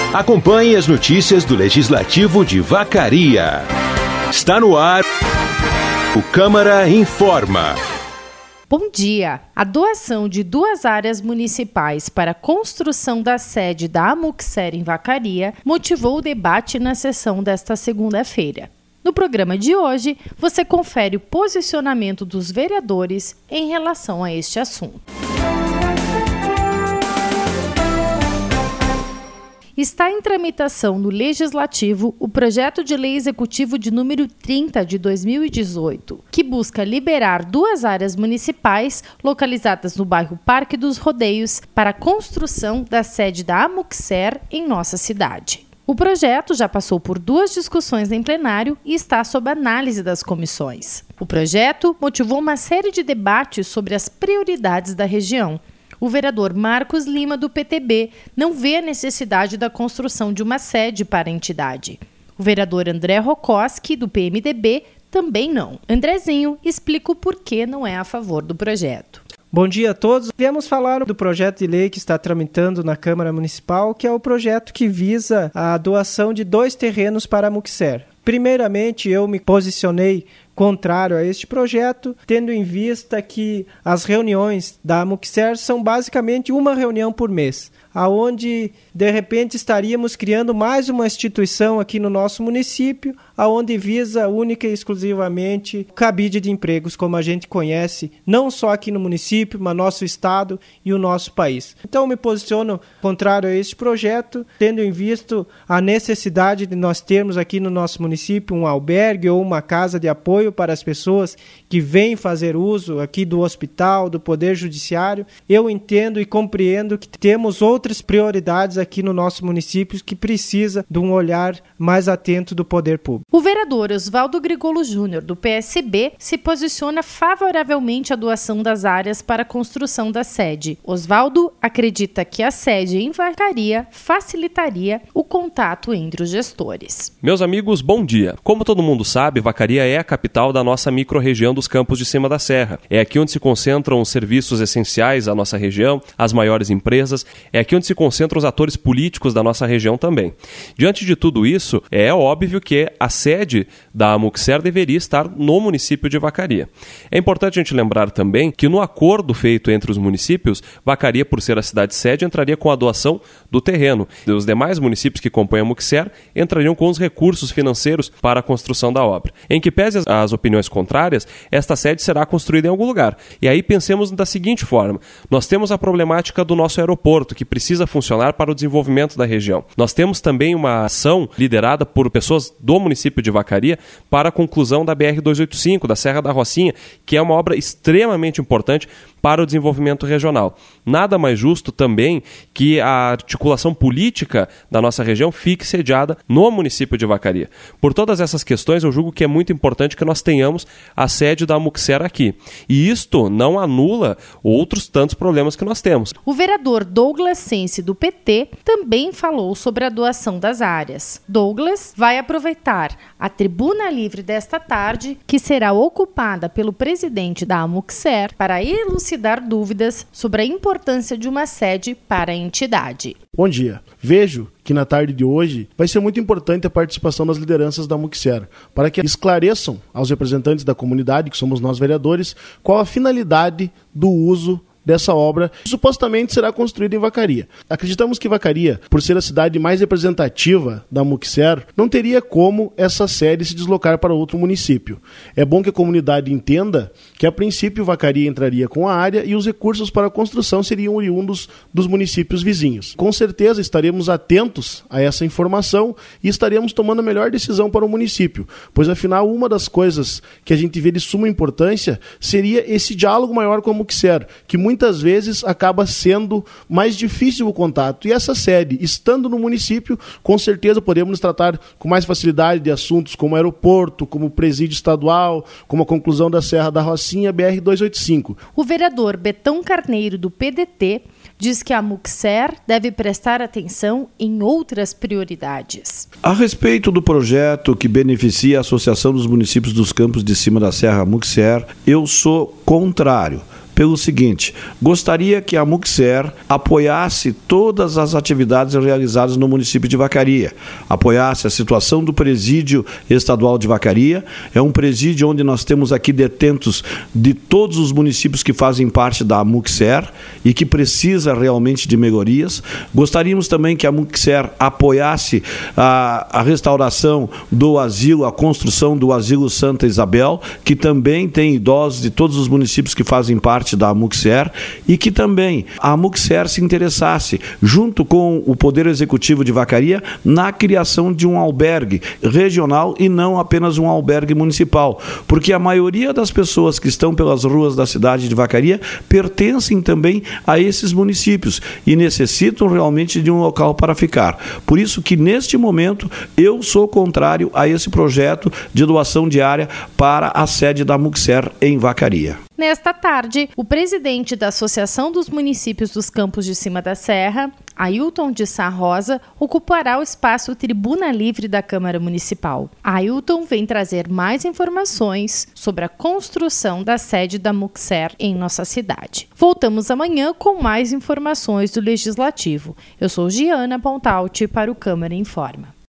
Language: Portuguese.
Acompanhe as notícias do Legislativo de Vacaria. Está no ar o Câmara Informa. Bom dia! A doação de 2 áreas municipais para a construção da sede da Amuxer em Vacaria motivou o debate na sessão desta segunda-feira. No programa de hoje, você confere o posicionamento dos vereadores em relação a este assunto. Está em tramitação no Legislativo o projeto de lei executivo de número 30 de 2018, que busca liberar 2 áreas municipais localizadas no bairro Parque dos Rodeios para a construção da sede da Amuxer em nossa cidade. O projeto já passou por 2 discussões em plenário e está sob análise das comissões. O projeto motivou uma série de debates sobre as prioridades da região. O vereador Marcos Lima, do PTB, não vê a necessidade da construção de uma sede para a entidade. O vereador André Rokoski, do PMDB, também não. Andrezinho explica o porquê não é a favor do projeto. Bom dia a todos. Viemos falar do projeto de lei que está tramitando na Câmara Municipal, que é o projeto que visa a doação de 2 terrenos para a Amuxer. Primeiramente, eu me posicionei contrário a este projeto, tendo em vista que as reuniões da Amuxer são basicamente uma reunião por mês, aonde de repente estaríamos criando mais uma instituição aqui no nosso município, aonde visa única e exclusivamente cabide de empregos, como a gente conhece, não só aqui no município, mas nosso estado e o nosso país. Então me posiciono contrário a este projeto, tendo em vista a necessidade de nós termos aqui no nosso município um albergue ou uma casa de apoio para as pessoas que vêm fazer uso aqui do hospital, do Poder Judiciário. Eu entendo e compreendo que temos outras prioridades aqui no nosso município que precisa de um olhar mais atento do poder público. O vereador Oswaldo Grigolo Júnior, do PSB, se posiciona favoravelmente à doação das áreas para a construção da sede. Oswaldo acredita que a sede em Vacaria facilitaria o contato entre os gestores. Meus amigos, bom dia. Como todo mundo sabe, Vacaria é a capital da nossa micro-região dos Campos de Cima da Serra. É aqui onde se concentram os serviços essenciais à nossa região, as maiores empresas, é aqui onde se concentram os atores políticos da nossa região também. Diante de tudo isso, é óbvio que a sede da Amuxer deveria estar no município de Vacaria. É importante a gente lembrar também que no acordo feito entre os municípios, Vacaria, por ser a cidade sede, entraria com a doação do terreno. Os demais municípios que compõem a Amuxer entrariam com os recursos financeiros para a construção da obra. Em que pese as opiniões contrárias, esta sede será construída em algum lugar. E aí pensemos da seguinte forma: nós temos a problemática do nosso aeroporto, que precisa funcionar para o desenvolvimento da região. Nós temos também uma ação liderada por pessoas do município de Vacaria para a conclusão da BR-285, da Serra da Rocinha, que é uma obra extremamente importante para o desenvolvimento regional. Nada mais justo também que a articulação política da nossa região fique sediada no município de Vacaria. Por todas essas questões, eu julgo que é muito importante que nós tenhamos a sede da Amuxer aqui. E isto não anula outros tantos problemas que nós temos. O vereador Douglas Sense, do PT, também falou sobre a doação das áreas. Douglas vai aproveitar a tribuna livre desta tarde, que será ocupada pelo presidente da Amuxer, para elucidar dúvidas sobre a importância de uma sede para a entidade. Bom dia. Vejo que na tarde de hoje vai ser muito importante a participação das lideranças da Amuxer, para que esclareçam aos representantes da comunidade, que somos nós vereadores, qual a finalidade do uso dessa obra, que supostamente será construída em Vacaria. Acreditamos que Vacaria, por ser a cidade mais representativa da Amuxer, não teria como essa sede se deslocar para outro município. É bom que a comunidade entenda que, a princípio, Vacaria entraria com a área e os recursos para a construção seriam oriundos dos municípios vizinhos. Com certeza estaremos atentos a essa informação e estaremos tomando a melhor decisão para o município, pois, afinal, uma das coisas que a gente vê de suma importância seria esse diálogo maior com a Amuxer, que muitas vezes acaba sendo mais difícil o contato. E essa sede, estando no município, com certeza podemos tratar com mais facilidade de assuntos como aeroporto, como presídio estadual, como a conclusão da Serra da Rocinha, BR-285. O vereador Betão Carneiro, do PDT, diz que a Amuxer deve prestar atenção em outras prioridades. A respeito do projeto que beneficia a Associação dos Municípios dos Campos de Cima da Serra, Amuxer, eu sou contrário. pelo seguinte: gostaria que a Muxer apoiasse todas as atividades realizadas no município de Vacaria, apoiasse a situação do presídio estadual de Vacaria. É um presídio onde nós temos aqui detentos de todos os municípios que fazem parte da Muxer e que precisa realmente de melhorias. Gostaríamos também que a Muxer apoiasse a restauração do asilo, a construção do asilo Santa Isabel, que também tem idosos de todos os municípios que fazem parte da Muxer, e que também a Muxer se interessasse, junto com o Poder Executivo de Vacaria, na criação de um albergue regional e não apenas um albergue municipal, porque a maioria das pessoas que estão pelas ruas da cidade de Vacaria pertencem também a esses municípios e necessitam realmente de um local para ficar. Por isso que neste momento eu sou contrário a esse projeto de doação diária para a sede da Muxer em Vacaria. Nesta tarde, o presidente da Associação dos Municípios dos Campos de Cima da Serra, Ailton de Sá Rosa, ocupará o espaço Tribuna Livre da Câmara Municipal. Ailton vem trazer mais informações sobre a construção da sede da Muxer em nossa cidade. Voltamos amanhã com mais informações do Legislativo. Eu sou Giana Pontalti para o Câmara Informa.